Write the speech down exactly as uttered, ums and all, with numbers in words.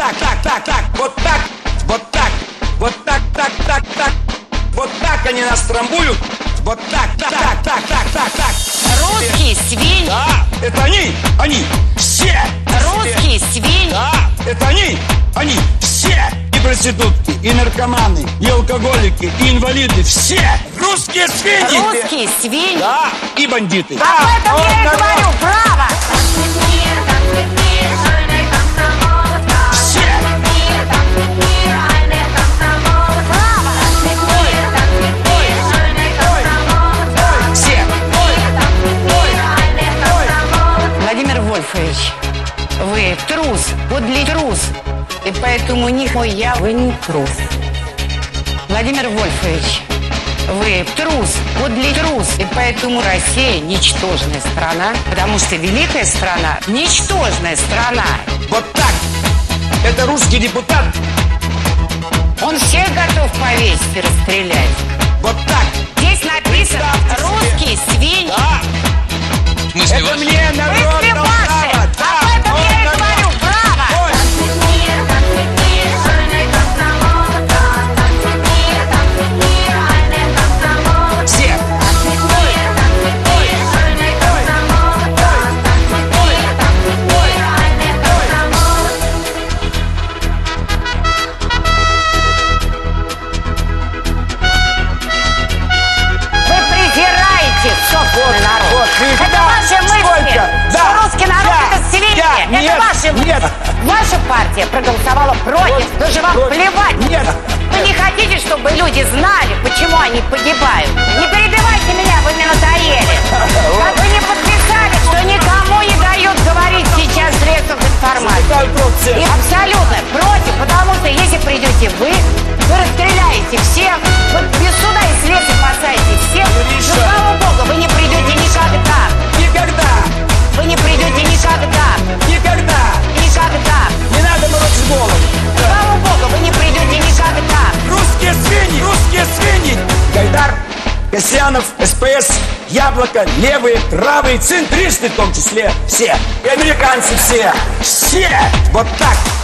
так, так, так, так, вот так, вот так, вот так, так, так, так. Вот так они нас трамбуют. Вот так, так, так, так, так, так, так. Русские свиньи. Да, это они, они, все. Русские свиньи. Да, это они, они, все. И проститутки, и наркоманы, и алкоголики, и инвалиды, все. Русские свиньи. Русские свиньи. Да, и бандиты. Об этом я и говорю, право. Владимир Вольфович, вы трус, подлый трус. И поэтому не мой я, вы не трус. Владимир Вольфович, вы трус, подлый трус. И поэтому Россия ничтожная страна, потому что великая страна ничтожная страна. Вот так. Это русский депутат. Он всех готов повесить и расстрелять. Вот так. Здесь написано «русские свиньи». Да. Это мне народ Вы дал ваши. право. Да. Об этом я и Вот говорю, право. Ой. Все. Вы презираете собственный народ. Вот, видите, Это да, ваши мысли, сколько? что Да, русский народ я, это свиньи. я, Это нет, ваши мысли. нет. Ваша партия проголосовала против, Против, даже вам против. плевать. Нет. Вы не хотите, чтобы люди знали, почему они погибают. Не перебивайте меня, вы мне надоели. Как вы не подписали, что никому не дают говорить сейчас в средствах информации. И абсолютно против, потому что если придете вы, вы расстреляете всех, вы без суда и следствия посадите всех. Гриша. Но, слава богу, вы не придете никогда. Никогда. Вы не придете никогда. Никогда. Никогда. Не надо морочить голову. Слава богу, вы не придете никогда. Русские свиньи, русские свиньи. Гайдар, Касьянов, СПС, Яблоко, левые, правые, центристы в том числе. Все. И американцы все. Все. Вот так.